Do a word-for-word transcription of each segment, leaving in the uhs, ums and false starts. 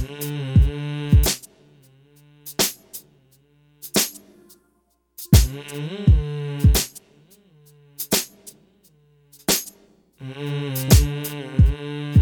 Mm-hmm. Mm-hmm. Mm-hmm.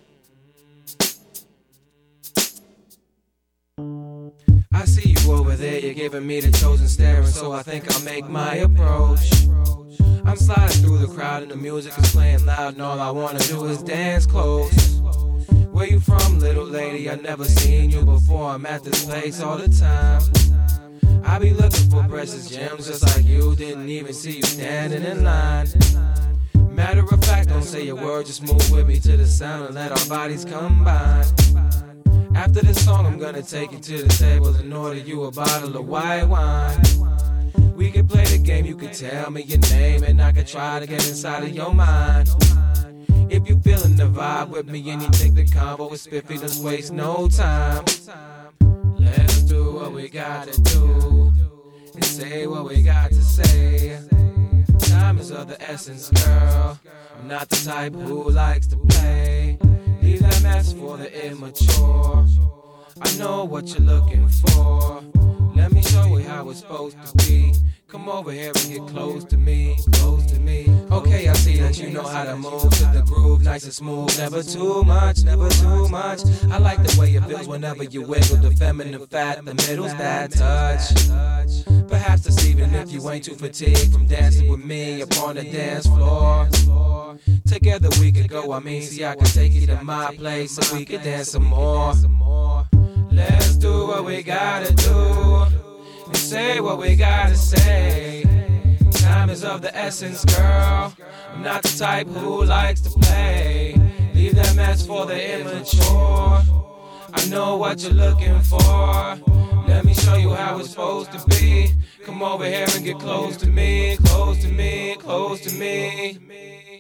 I see you over there, you're giving me the chosen staring, so I think I'll make my approach. I'm sliding through the crowd and the music is playing loud, and all I wanna do is dance close. Where you from, little lady? I never seen you before. I'm at this place all the time. I be looking for precious gems just like you. Didn't even see you standing in line. Matter of fact, don't say a word, just move with me to the sound and let our bodies combine. After this song, I'm gonna take you to the table and order you a bottle of white wine. We could play the game, you could tell me your name, and I could try to get inside of your mind. If you feeling the vibe with me and you think the combo is spiffy, let's waste no time. Let's do what we gotta do and say what we got to say. Time is of the essence, girl. I'm not the type who likes to play. Leave that mess for the immature. I know what you're looking for. Let me show you how it's supposed to be. Come over here and get close to me, close to me. Okay, I see that you know how to move to the groove, nice and smooth. Never too much, never too much. I like the way it feels whenever you wiggle the feminine fat, the middle's that touch. Perhaps this evening if you ain't too fatigued from dancing with me upon the dance floor. Together we could go, I mean, see I can take you to my place so we could dance some more. Let's do what we gotta do and say what we gotta say. Time is of the essence, girl. I'm not the type who likes to play. Leave that mess for the immature. I know what you're looking for. Let me show you how it's supposed to be. Come over here and get close to me, close to me, close to me.